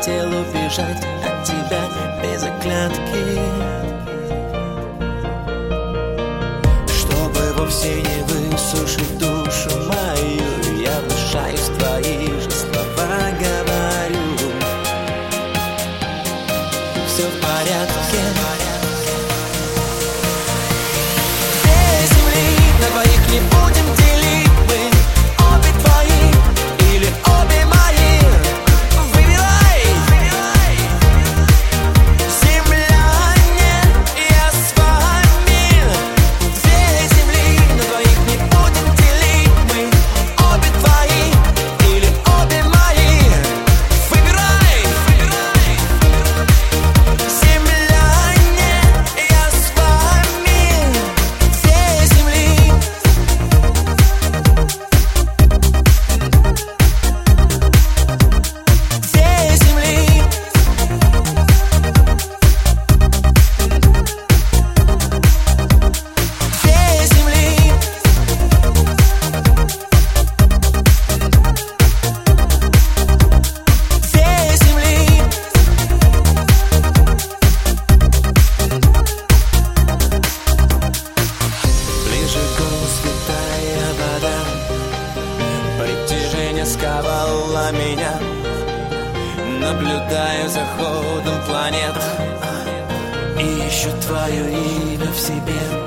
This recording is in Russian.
хотел убежать от тебя без оглядки, чтобы вовсе не высушить душу мою. Я вмешаюсь в твои же слова, говорю: все в порядке. Две земли на двоих не будем делить мы, обе твои или обе мои. Выбирай, земляне, я с вами. Две земли на двоих не будем делить мы, обе твои или обе мои. Выбирай, земляне, я с вами. Две земли. Две земли. Две земли. Две земли. Ближе к голу святая вода, притяжение сковало меня. Наблюдаю за ходом планет и ищу твое имя в себе.